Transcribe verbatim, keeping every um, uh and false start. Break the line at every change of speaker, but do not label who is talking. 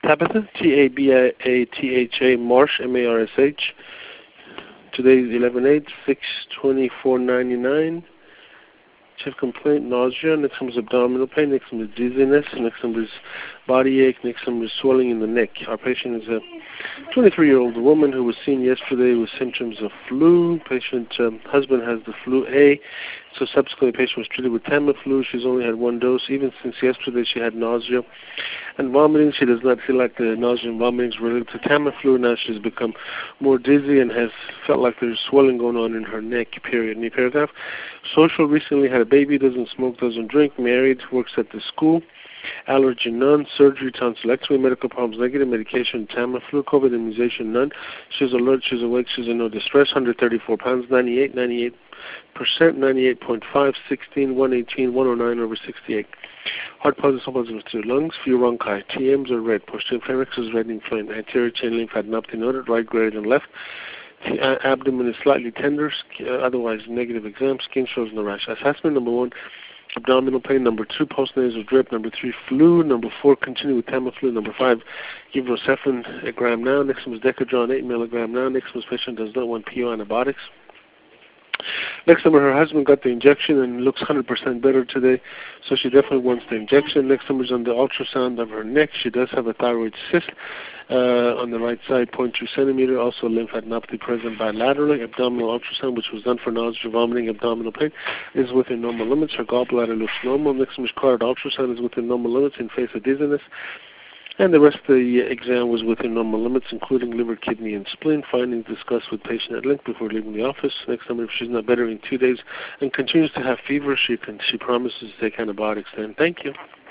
Tabitha, T A B A T H A, Marsh, M A R S H. Today is eleven eight, six twenty-four ninety-nine. Chief complaint, nausea. Next one is abdominal pain. Next one is dizziness. Next one is body ache. Next one is swelling in the neck. Our patient is a twenty-three-year-old woman who was seen yesterday with symptoms of flu. Patient um, husband has the flu A, so subsequently the patient was treated with Tamiflu. She's only had one dose. Even since yesterday, she had nausea and vomiting. She does not feel like the nausea and vomiting is related to Tamiflu. Now she's become more dizzy and has felt like there's swelling going on in her neck, period. New paragraph. Social, recently had a baby, doesn't smoke, doesn't drink, married, works at the school. Allergy, none. Surgery, tonsillectomy, medical problems, negative. Medication, Tamiflu. COVID immunization, none. She's alert, she's awake, she's in no distress. one hundred thirty-four pounds, ninety-eight, ninety-eight percent, ninety-eight point five, sixteen, one eighteen, one oh nine over sixty-eight. Heart positive, positive to lungs, few bronchi. T Ms are red. Posterior pharynx is red and inflamed. Anterior chain lymphadenopathy noted, right, greater than left. The uh, abdomen is slightly tender, uh, otherwise negative exam. Skin shows no rash. Assessment number one, abdominal pain. Number two, postnasal drip. Number three, flu. Number four, continue with Tamiflu. Number five, give Rocephin a gram now. Next one was Decadron, eight milligram now. Next one, patient does not want P O antibiotics. Next number, her husband got the injection and looks one hundred percent better today, so she definitely wants the injection. Next number is on the ultrasound of her neck. She does have a thyroid cyst uh, on the right side, zero point two centimeter, also lymphadenopathy present bilaterally. Abdominal ultrasound, which was done for nausea, vomiting, abdominal pain, is within normal limits. Her gallbladder looks normal. Next number is carotid ultrasound, is within normal limits in face of dizziness. And the rest of the exam was within normal limits, including liver, kidney, and spleen. Findings discussed with patient at length before leaving the office. Next time, if she's not better in two days and continues to have fever, she can, she promises to take antibiotics then. Thank you.